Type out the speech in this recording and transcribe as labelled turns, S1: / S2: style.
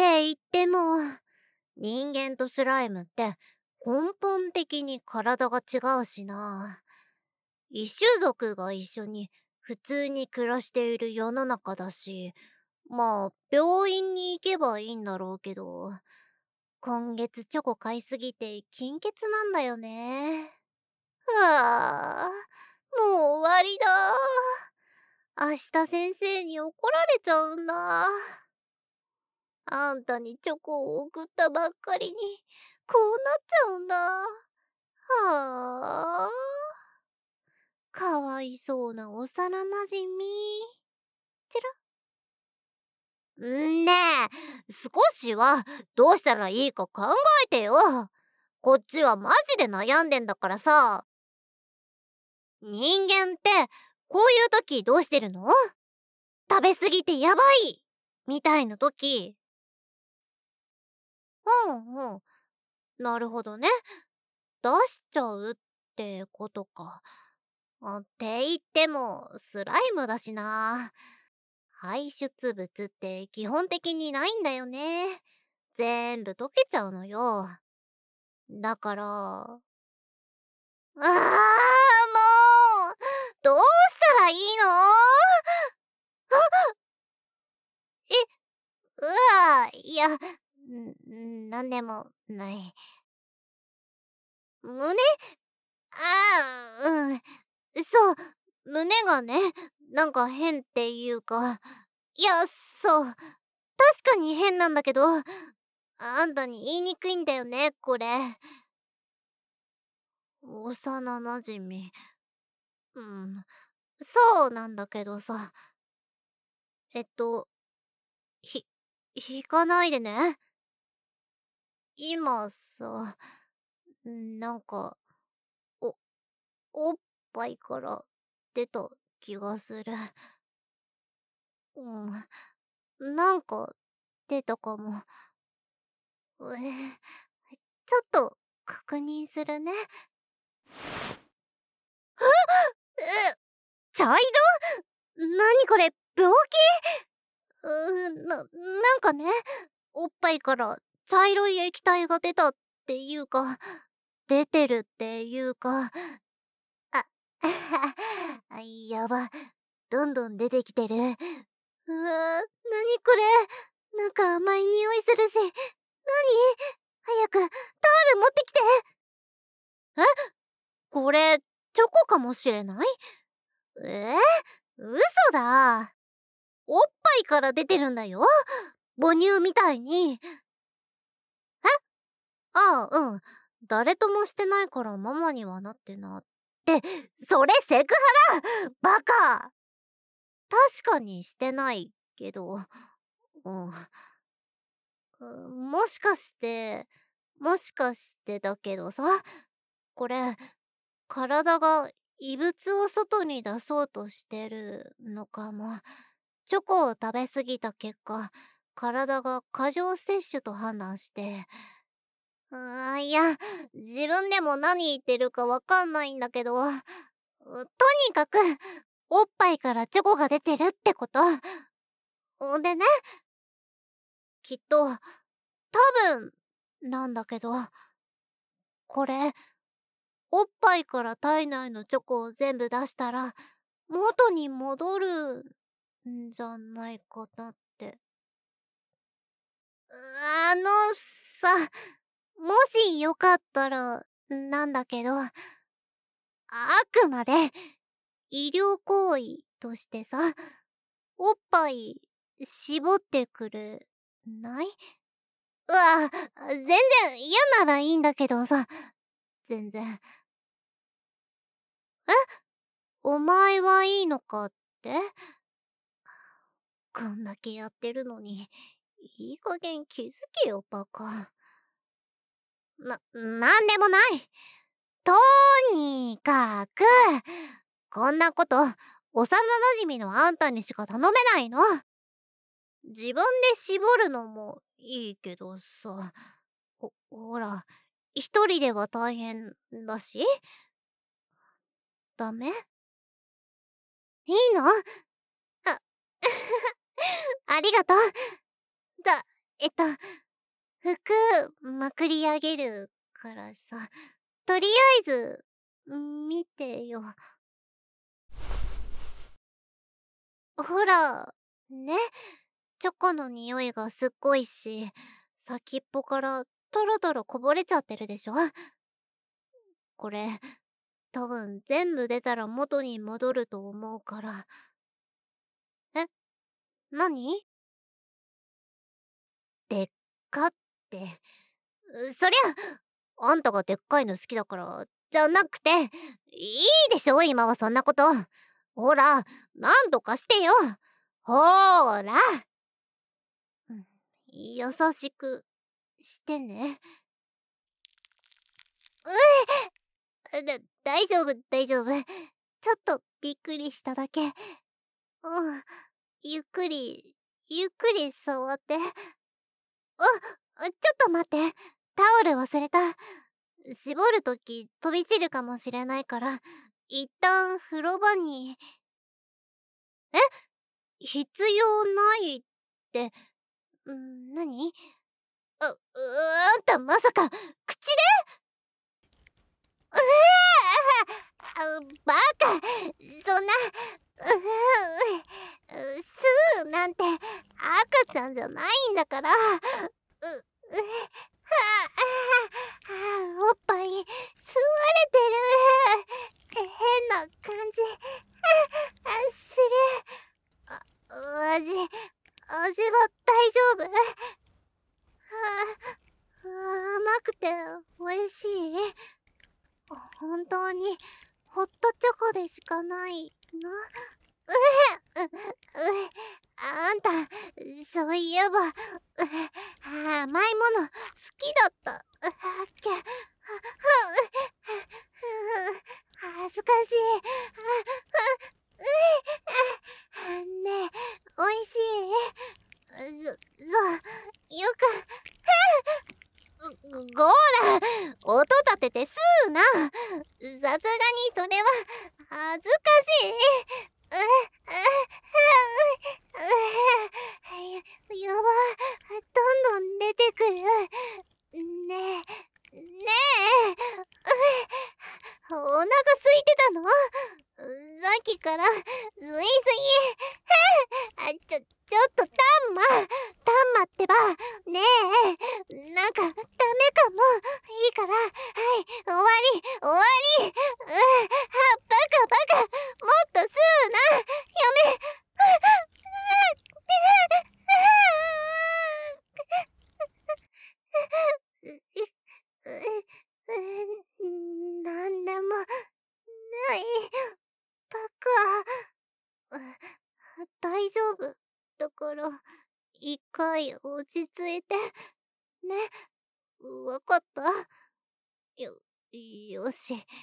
S1: って言っても、人間とスライムって根本的に体が違うしな。一種族が一緒に普通に暮らしている世の中だし、まあ、病院に行けばいいんだろうけど、今月チョコ買いすぎて金欠なんだよね。はあ、もう終わりだ。明日先生に怒られちゃうんだ。あんたにチョコを送ったばっかりに、こうなっちゃうんだ。はあ、かわいそうな幼なじみ。チんねえ、少しはどうしたらいいか考えてよ。こっちはマジで悩んでんだからさ。人間ってこういう時どうしてるの？食べ過ぎてやばいみたいな時。うんうん。なるほどね。出しちゃうってことか。って言ってもスライムだしな。排出物って基本的にないんだよね。全部溶けちゃうのよ。だから、もう、どうしたらいいの？ういや、なんでもない。胸うん。そう、胸がね、なんか変っていうか、いや、そう、確かに変なんだけど、あんたに言いにくいんだよね、これ。幼なじみ。うん、そうなんだけどさ。えっと、ひ、引かないでね。今さ、なんか、お、おっぱいから出た気がする。なんか出たかも。ちょっと確認するね。茶色？なにこれ、病気？なんかね、おっぱいから茶色い液体が出たっていうか、出てるっていうか、あ、やば、どんどん出てきてる。なにこれ、なんか甘い匂いするし、なに？早く、タオル持ってきて。え？これ、チョコかもしれない？え嘘だ。おっぱいから出てるんだよ。母乳みたいに。ああ、うん。誰ともしてないからママにはなってなって、それセクハラ！バカ！確かにしてないけど、もしかして、もしかしてだけどさ、これ、体が異物を外に出そうとしてるのかも。チョコを食べ過ぎた結果、体が過剰摂取と判断して、いや、自分でも何言ってるかわかんないんだけど、とにかく、おっぱいからチョコが出てるってこと。でね、きっと、多分、なんだけど、これ、おっぱいから体内のチョコを全部出したら、元に戻るんじゃないかなって。あのさ、もしよかったら、なんだけど、あくまで医療行為としてさ、おっぱい絞ってくれない？全然嫌ならいいんだけどさ、全然。お前はいいのかって？こんだけやってるのに、いい加減気づけよ、バカ。なんでもない。とにかく、こんなこと、幼馴染のあんたにしか頼めないの。自分で絞るのもいいけどさ、ほら、一人では大変だし、ダメ？いいの？あ、ありがとう。だ、 えっと、服まくり上げるからさ、とりあえず、見てよ。ほら、ね、チョコの匂いがすっごいし、先っぽからトロトロこぼれちゃってるでしょ。これ、多分全部出たら元に戻ると思うから。え、なに？でっかって。そりゃ、あんたがでっかいの好きだからじゃなくて、いいでしょ今はそんなこと。ほら、なんとかしてよ。ほーら。うん、優しくしてね。大丈夫、大丈夫。ちょっとびっくりしただけ。うん、ゆっくり、ゆっくり触って。ちょっと待って。タオル忘れた。絞るとき飛び散るかもしれないから、一旦風呂場に。え？必要ないって、何？あんたまさか、口で？バカ！そんな、スーなんて赤ちゃんじゃないんだから。おっぱい吸われてる。変な感じする。味は大丈夫？甘くて美味しい？本当にホットチョコでしかないの？あんた、そういえば、甘いもの好きだった。きゃ、恥ずかしい。ねえ、おいしい？よごーら、音立てて吸うな。さすがにそれは恥ずかしい。やば、どんどん出てくる。ねえ、ねえ、お腹空いてたの？さっきから吸いすぎ。ちょっとタンマってば。ねえ、なんかダメかも。いいから、はい、終わり、終わり。バカ、もっと吸うな。やめ。なんでもない。バカ。大丈夫だから、一回落ち着いて。ね、わかった？よし。